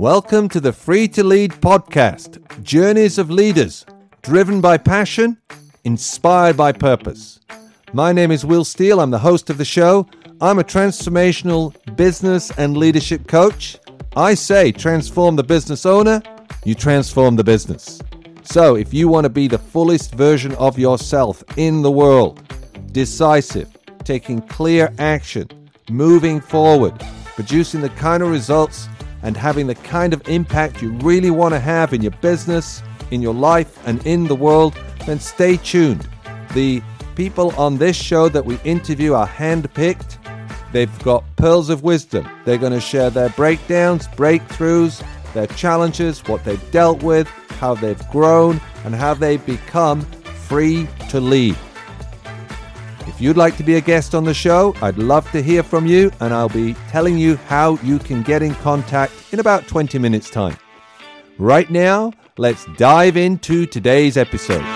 Welcome to the Free to Lead podcast, Journeys of Leaders, driven by passion, inspired by purpose. My name is Will Steele. I'm the host of the show. I'm a transformational business and leadership coach. I say transform the business owner, you transform the business. So if you want to be the fullest version of yourself in the world, decisive, taking clear action, moving forward, producing the kind of results and having the kind of impact you really want to have in your business, in your life, and in the world, then stay tuned. The people on this show that we interview are handpicked. They've got pearls of wisdom. They're going to share their breakdowns, breakthroughs, their challenges, what they've dealt with, how they've grown, and how they've become free to lead. If you'd like to be a guest on the show, I'd love to hear from you, and I'll be telling you how you can get in contact in about 20 minutes' time. Right now, let's dive into today's episode.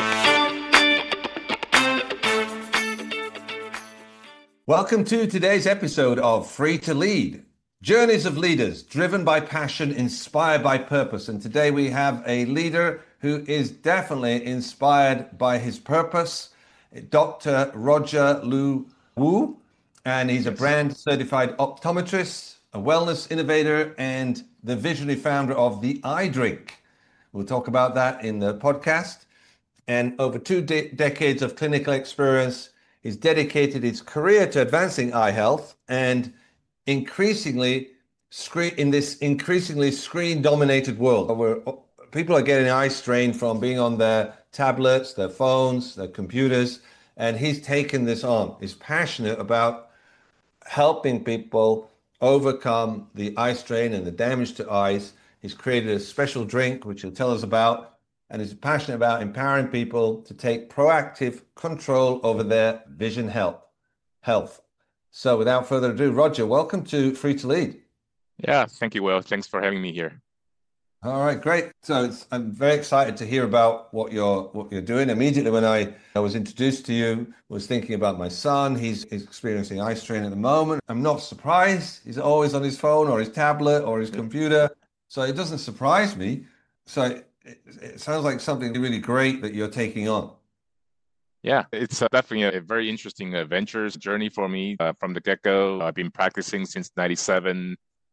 Welcome to today's episode of Free to Lead, Journeys of Leaders, driven by passion, inspired by purpose. And today we have a leader who is definitely inspired by his purpose, Dr. Roger Liu Wu, and he's a brand certified optometrist, a wellness innovator, and the visionary founder of the Eye Drink. We'll talk about that in the podcast. And over two decades of clinical experience, he's dedicated his career to advancing eye health and increasingly in this increasingly screen-dominated world where people are getting eye strain from being on their tablets, their phones, their computers, and he's taken this on. He's passionate about helping people overcome the eye strain and the damage to eyes. He's created a special drink, which he'll tell us about, and he's passionate about empowering people to take proactive control over their vision health. So without further ado, Roger, welcome to Free to Lead. Yeah, thank you, Will. Thanks for having me here. All right, great. So I'm very excited to hear about what you're doing. Immediately when I was introduced to you, was thinking about my son. He's experiencing eye strain at the moment. I'm not surprised. He's always on his phone or his tablet or his computer. So it doesn't surprise me. So it sounds like something really great that you're taking on. Yeah, it's definitely a very interesting adventure journey for me from the get-go. I've been practicing since '97.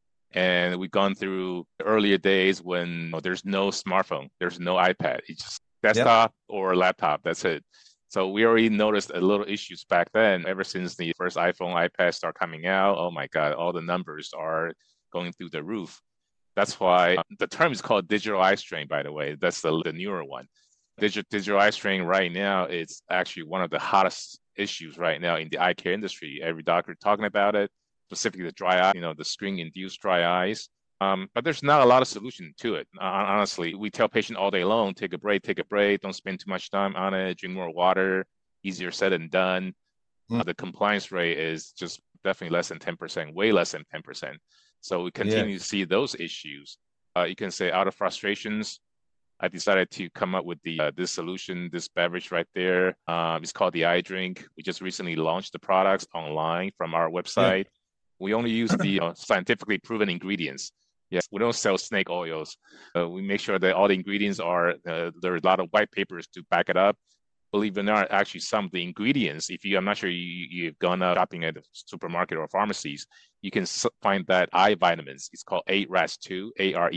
And we've gone through the earlier days when there's no smartphone, there's no iPad. It's just desktop or laptop. That's it. So we already noticed a little issues back then. Ever since the first iPhone, iPad start coming out, oh my God, all the numbers are going through the roof. That's why the term is called digital eye strain, by the way. That's the newer one. Digital eye strain right now is actually one of the hottest issues right now in the eye care industry. Every doctor talking about it. Specifically the dry eye, the screen-induced dry eyes. But there's not a lot of solution to it. Honestly, we tell patients all day long, take a break, don't spend too much time on it, drink more water, easier said than done. The compliance rate is just definitely less than 10%, way less than 10%. So we continue to see those issues. You can say out of frustrations, I decided to come up with this solution, this beverage right there. It's called the Eye Drink. We just recently launched the products online from our website. Yeah. We only use the scientifically proven ingredients. Yes, we don't sell snake oils. We make sure that all the ingredients are, there are a lot of white papers to back it up. Believe it or not, actually some of the ingredients, I'm not sure you've gone out shopping at the supermarket or pharmacies, you can find that eye vitamins. It's called AREDS2,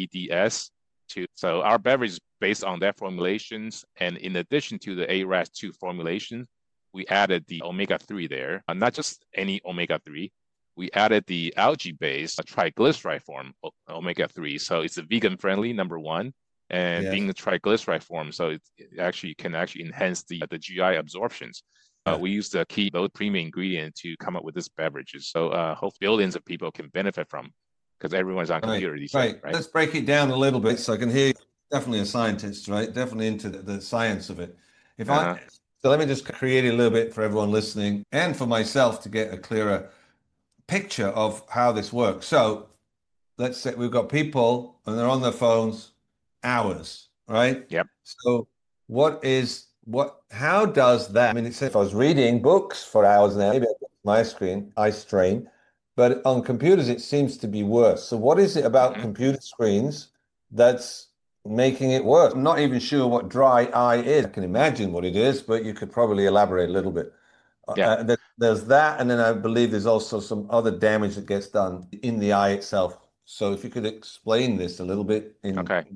AREDS2. So our beverage is based on that formulations. And in addition to the AREDS2 formulation, we added the omega-3 there, not just any omega-3. We added the algae-based triglyceride form omega-3. So it's a vegan-friendly, number one, and being a triglyceride form, so it actually can enhance the GI absorptions. We use the key, those premium ingredient to come up with this beverages. So hope billions of people can benefit from, because everyone's on computer these days, right? Let's break it down a little bit so I can hear you. Definitely a scientist, right? Definitely into the science of it. So let me just create it a little bit for everyone listening and for myself to get a clearer picture of how this works. So let's say we've got people and they're on their phones hours, right? Yep. So how does that, I mean, it's if I was reading books for hours now, maybe I get eye strain, but on computers it seems to be worse. So what is it about Hmm. computer screens that's making it worse? I'm not even sure what dry eye is. I can imagine what it is, but you could probably elaborate a little bit. Yeah. There's that, and then I believe there's also some other damage that gets done in the eye itself. So if you could explain this a little bit in Okay.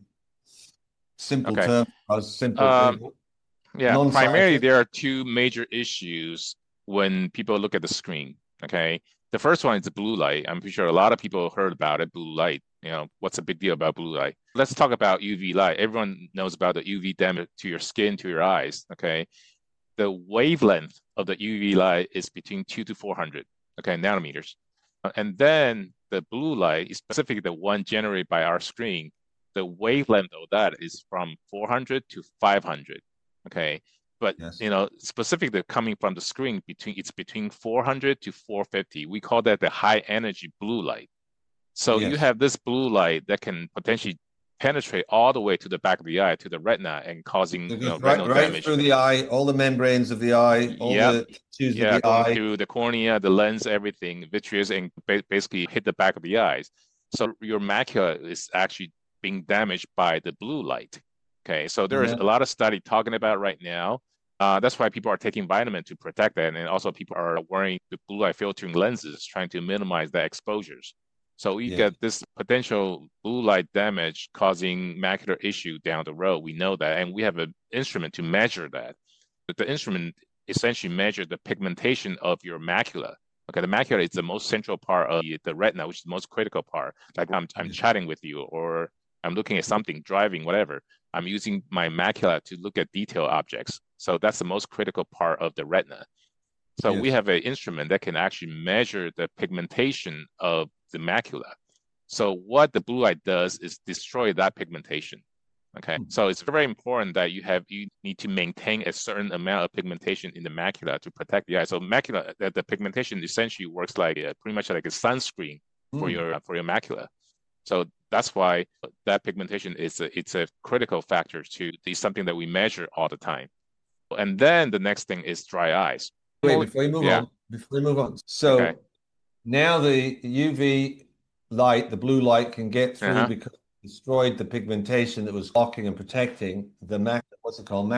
simple Okay. terms, as simple, Um, yeah. Primarily, non-scientific. there are two major issues when people look at the screen. Okay. The first one is the blue light. I'm pretty sure a lot of people heard about it. Blue light. What's the big deal about blue light? Let's talk about UV light. Everyone knows about the UV damage to your skin, to your eyes. Okay. The wavelength of the UV light is between 2 to 400, okay, nanometers. And then the blue light, is specifically the one generated by our screen, the wavelength of that is from 400 to 500, okay? But Yes. specifically coming from the screen, it's between 400 to 450. We call that the high energy blue light. So you Yes. have this blue light that can potentially penetrate all the way to the back of the eye, to the retina, and causing It goes retinal right damage. through the eye, all the membranes of the eye, all Yep. the tissues of Yeah, the going eye. through the cornea, the lens, everything, vitreous, and basically hit the back of the eyes. So your macula is actually being damaged by the blue light. Okay, so there's a Uh-huh. lot of study talking about right now. That's why people are taking vitamin to protect that, and also people are wearing the blue light filtering lenses, trying to minimize the exposures. So we Yes. get this potential blue light damage causing macular issue down the road. We know that, and we have an instrument to measure that. But the instrument essentially measure the pigmentation of your macula. Okay, the macula is the most central part of the retina, which is the most critical part. Like I'm Yes. chatting with you, or I'm looking at something, driving, whatever. I'm using my macula to look at detailed objects. So that's the most critical part of the retina. So we Yes. have an instrument that can actually measure the pigmentation of the macula. So what the blue light does is destroy that pigmentation. Okay, so it's very important that you need to maintain a certain amount of pigmentation in the macula to protect the eye. So macula, the pigmentation essentially works like pretty much like a sunscreen Mm. for your macula. So that's why that pigmentation it's a critical factor to is something that we measure all the time. And then the next thing is dry eyes. Wait, before you move Yeah. on, before you move on. Okay. So now the UV light, the blue light can get through Uh-huh. because it destroyed the pigmentation that was blocking and protecting the mac, what's it called?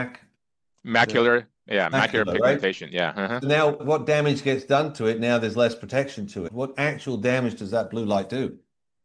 The Macular, yeah, macular macula, right? pigmentation. Yeah. Uh-huh. So now what damage gets done to it? Now there's less protection to it. What actual damage does that blue light do?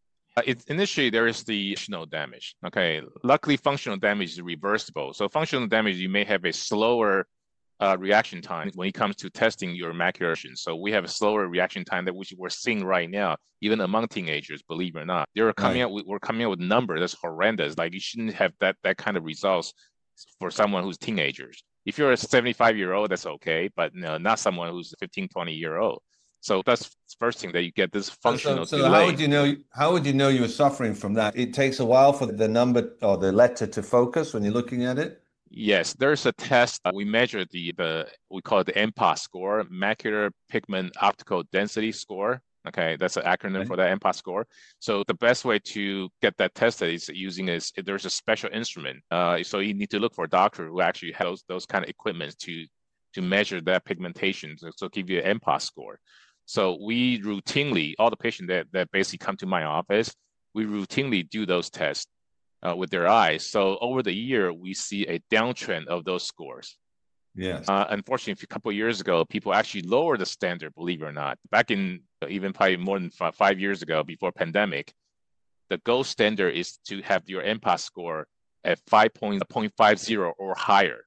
Initially there is the functional damage. Okay, luckily functional damage is reversible. So functional damage, you may have a slower reaction time when it comes to testing your macular. So we have a slower reaction time that which we're seeing right now, even among teenagers. Believe it or not, Right. we're coming out with numbers that's horrendous. Like you shouldn't have that kind of results for someone who's teenagers. If you're a 75-year-old, that's okay, but no, not someone who's 15, 20-year-old. So that's the first thing that you get this So, functional so how would delay. you know? How would you know you were suffering from that? It takes a while for the number or the letter to focus when you're looking at it. Yes, there's a test. We measure the we call it the MPOS score, macular pigment optical density score. Okay, that's an acronym Okay. for that MPOS score. So the best way to get that tested is there's a special instrument. So you need to look for a doctor who actually has those kind of equipment to measure that pigmentation. So give you an MPOS score. So we routinely, all the patients that basically come to my office, we routinely do those tests with their eyes. So over the year, we see a downtrend of those scores. Yes. Unfortunately, a couple of years ago, people actually lowered the standard, believe it or not. Back in even probably more than 5 years ago, before pandemic, the gold standard is to have your MPAS score at 5.50 or higher.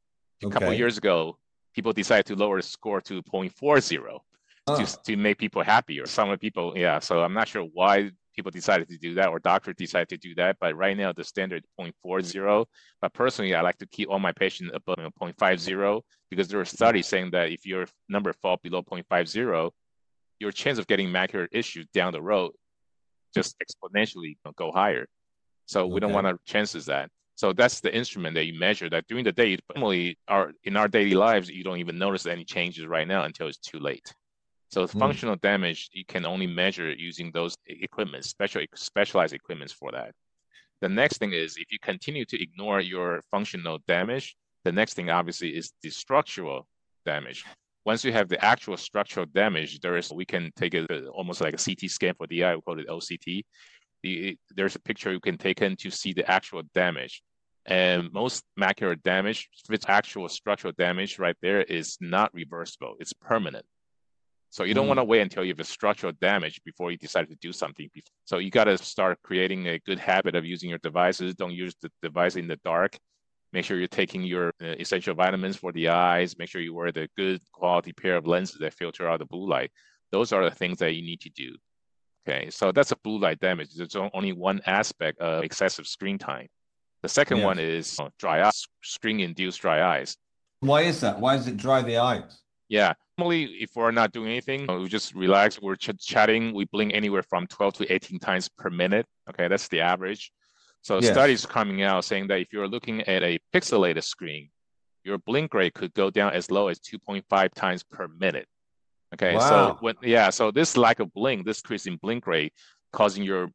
A couple of Okay. years ago, people decided to lower the score to 0.40 Ah, to make people happier. Some people, yeah. So I'm not sure why people decided to do that or doctors decided to do that. But right now the standard is 0.40. But personally, I like to keep all my patients above 0.50 because there are studies saying that if your number fall below 0.50, your chance of getting macular issues down the road just exponentially go higher. So we don't okay. want to chances that. So that's the instrument that you measure that during the day. Normally, in our daily lives, you don't even notice any changes right now until it's too late. So Hmm. functional damage, you can only measure using those equipment, specialized equipments for that. The next thing is if you continue to ignore your functional damage, the next thing obviously is the structural damage. once you have the actual structural damage, we can take it almost like a CT scan for the eye. We call it OCT. There's a picture you can take in to see the actual damage. And most macular damage, if it's actual structural damage right there, is not reversible. It's permanent. So you don't want to wait until you have a structural damage before you decide to do something. So you got to start creating a good habit of using your devices. Don't use the device in the dark. Make sure you're taking your essential vitamins for the eyes. Make sure you wear the good quality pair of lenses that filter out the blue light. Those are the things that you need to do. Okay, so that's a blue light damage. There's only one aspect of excessive screen time. The second one is dry eyes, screen-induced dry eyes. Why is that? Why does it dry the eyes? Yeah, normally if we're not doing anything, we just relax, we're chatting, we blink anywhere from 12 to 18 times per minute. Okay, that's the average. So studies coming out saying that if you're looking at a pixelated screen, your blink rate could go down as low as 2.5 times per minute. Okay, wow. So this lack of blink, this increase in blink rate, causing your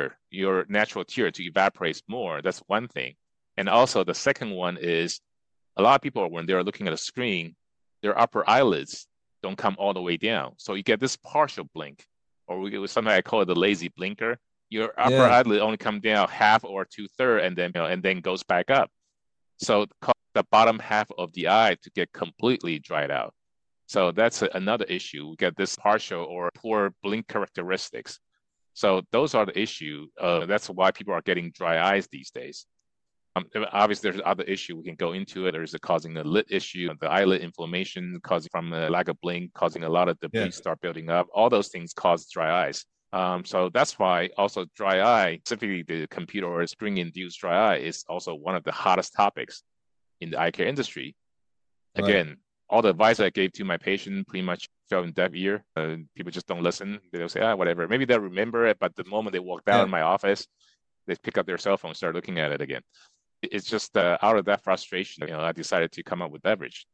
natural tear to evaporate more. That's one thing. And also the second one is a lot of people, when they're looking at a screen, their upper eyelids don't come all the way down. So you get this partial blink, or something I call it the lazy blinker. Your upper eyelid only come down half or 2/3, and then goes back up. So the bottom half of the eye to get completely dried out. So that's another issue. We get this partial or poor blink characteristics. So those are the issue. That's why people are getting dry eyes these days. Obviously, there's other issue. We can go into it. There's causing a lid issue, the eyelid inflammation causing from a lack of blink, causing a lot of debris start building up. All those things cause dry eyes. So that's why also dry eye, specifically the computer or screen-induced dry eye, is also one of the hottest topics in the eye care industry. Again, all the advice I gave to my patient pretty much fell in deaf ear. People just don't listen. They'll say, whatever. Maybe they'll remember it, but the moment they walk out of my office, they pick up their cell phone and start looking at it again. It's just out of that frustration, I decided to come up with beverage.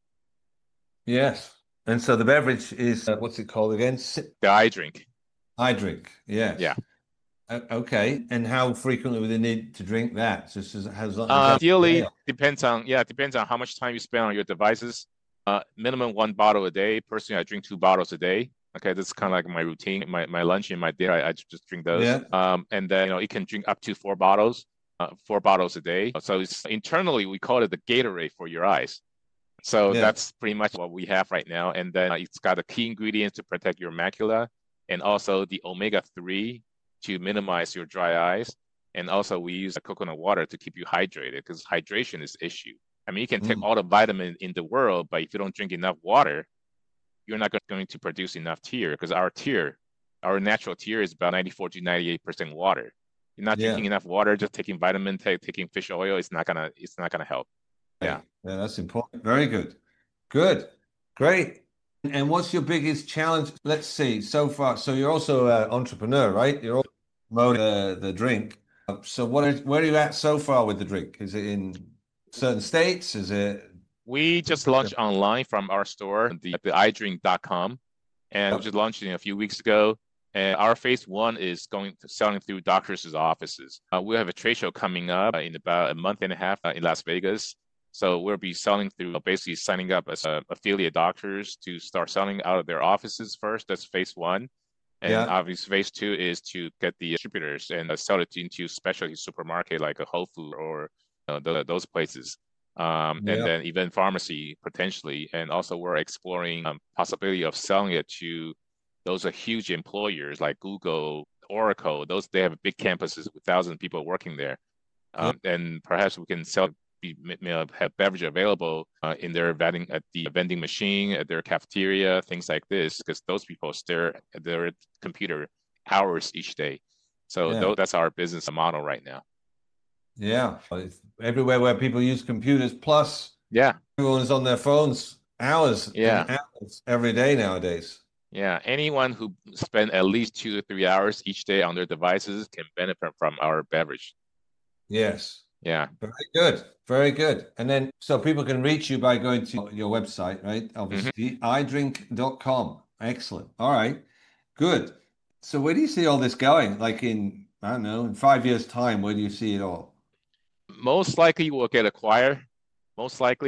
Yes. And so the beverage is, what's it called again? The eye drink. Eye drink, yes. Yeah. Okay. And how frequently would they need to drink that? Just as ideally, depends on how much time you spend on your devices. Minimum 1 bottle a day. Personally, I drink 2 bottles a day. Okay, that's kind of like my routine. My lunch and my dinner, I just drink those. Yeah. And then it can drink up to 4 bottles. 4 bottles a day. So internally, we call it the Gatorade for your eyes. So that's pretty much what we have right now. And then it's got the key ingredients to protect your macula, and also the omega-3 to minimize your dry eyes. And also we use coconut water to keep you hydrated, because hydration is the issue. I mean, you can take all the vitamin in the world, but if you don't drink enough water, you're not going to produce enough tear, because our natural tear is about 94 to 98% water. You're not drinking enough water, just taking vitamin, taking fish oil, it's not gonna help. Yeah, that's important. Very good. Good. Great. And what's your biggest challenge? Let's see, so far. So you're also an entrepreneur, right? You're also promoting the drink. So where are you at so far with the drink? Is it in certain states? Is it? We just launched online from our store, the eyedrink.com, and we just launched it a few weeks ago. And our phase 1 is selling through doctors' offices. We have a trade show coming up in about a month and a half in Las Vegas. So we'll be selling through, basically signing up as affiliate doctors to start selling out of their offices first. That's phase 1. And obviously phase 2 is to get the distributors and sell it into specialty supermarket like a Whole Foods or those places. And then even pharmacy potentially. And also we're exploring possibility of selling it to those are huge employers like Google, Oracle. They have big campuses with thousands of people working there. And perhaps we can have beverage available in their vending machine, at their cafeteria, things like this, because those people stare at their computer hours each day. So that's our business model right now. Yeah, everywhere where people use computers, plus everyone's on their phones hours and hours every day nowadays. Yeah, anyone who spend at least 2 to 3 hours each day on their devices can benefit from our beverage. Yes. Yeah. Very good. Very good. And then, so people can reach you by going to your website, right? Obviously, eyedrink.com. Excellent. All right. Good. So where do you see all this going? Like in 5 years' time, where do you see it all? Most likely we'll get acquired. Most likely.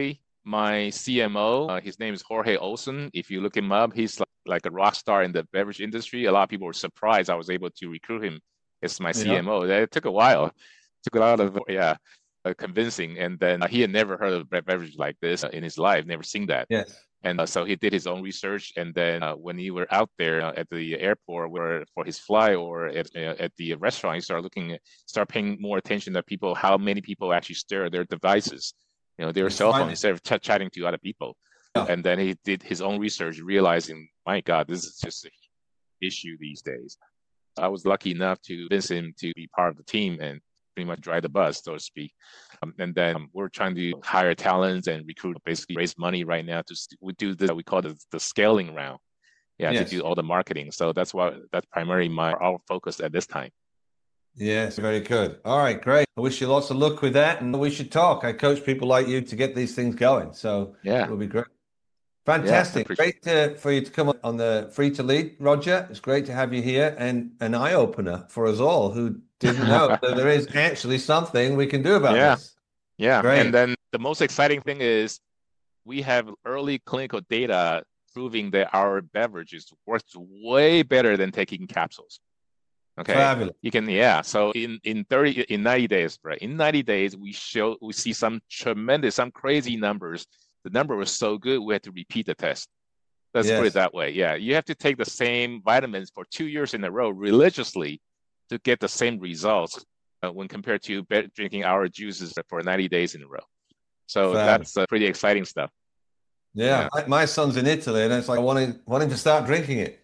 my CMO, his name is Jorge Olson. If you look him up, he's like a rock star in the beverage industry. A lot of people were surprised I was able to recruit him as my CMO. It took a while. It took a lot of convincing. And then he had never heard of beverage like this in his life, never seen that. Yes. And so he did his own research. And then when he were out there at the airport for his flight or at the restaurant, he started paying more attention to people, how many people actually stare at their devices, their cell phone, instead of chatting to other people. Yeah. And then he did his own research, realizing, my God, this is just an issue these days. I was lucky enough to convince him to be part of the team and pretty much drive the bus, so to speak. And then we're trying to hire talents and recruit, basically raise money right now we do this, we call it the scaling round. To do all the marketing. So that's primarily our focus at this time. Yes, very good. All right, great. I wish you lots of luck with that, and we should talk. I coach people like you to get these things going. So it'll be great. Fantastic. Great for you to come on the Free to Lead, Roger. It's great to have you here, and an eye-opener for us all who didn't know that there is actually something we can do about this. Yeah. Great. And then the most exciting thing is we have early clinical data proving that our beverages works way better than taking capsules. Okay. Fabulous. You can, So in 90 days, right? In 90 days, we see some crazy numbers. The number was so good, we had to repeat the test. Let's put it that way. Yeah. You have to take the same vitamins for 2 years in a row religiously to get the same results when compared to drinking our juices for 90 days in a row. So that's pretty exciting stuff. Yeah. My son's in Italy, and it's like I want him to start drinking it.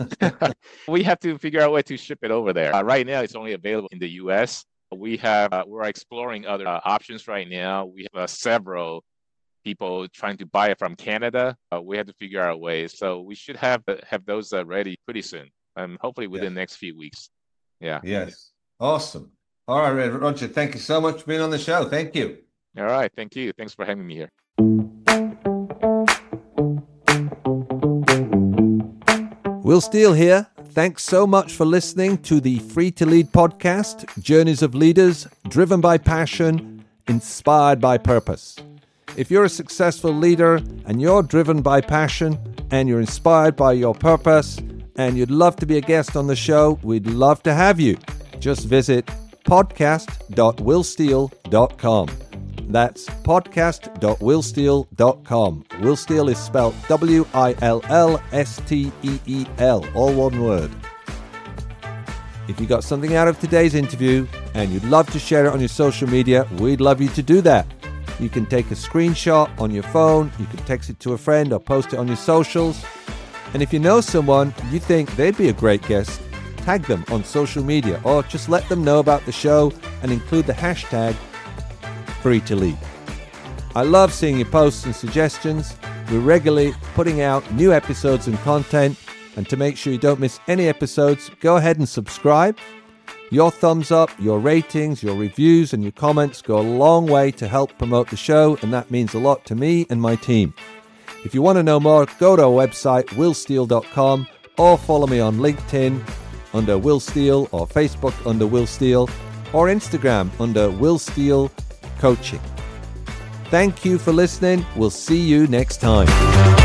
We have to figure out a way to ship it over there. Right now, it's only available in the U.S. We're exploring other options right now. We have several people trying to buy it from Canada. We have to figure out a way. So we should have those ready pretty soon. Hopefully within the next few weeks. Yeah. Yes. Awesome. All right, Roger. Thank you so much for being on the show. Thank you. All right. Thank you. Thanks for having me here. Will Steele here. Thanks so much for listening to the Free to Lead podcast, Journeys of Leaders, driven by passion, inspired by purpose. If you're a successful leader and you're driven by passion and you're inspired by your purpose and you'd love to be a guest on the show, we'd love to have you. Just visit podcast.willsteele.com. That's podcast.willsteele.com. Will Steele is spelled WILLSTEEL, all one word. If you got something out of today's interview and you'd love to share it on your social media, we'd love you to do that. You can take a screenshot on your phone, you can text it to a friend or post it on your socials. And if you know someone you think they'd be a great guest, tag them on social media or just let them know about the show and include the hashtag Free to Lead. I love seeing your posts and suggestions. We're regularly putting out new episodes and content, and to make sure you don't miss any episodes, go ahead and subscribe. Your thumbs up, your ratings, your reviews, and your comments go a long way to help promote the show, and that means a lot to me and my team. If you want to know more, go to our website, willsteele.com, or follow me on LinkedIn under Will Steele, or Facebook under Will Steele, or Instagram under Will Steele Coaching. Thank you for listening. We'll see you next time.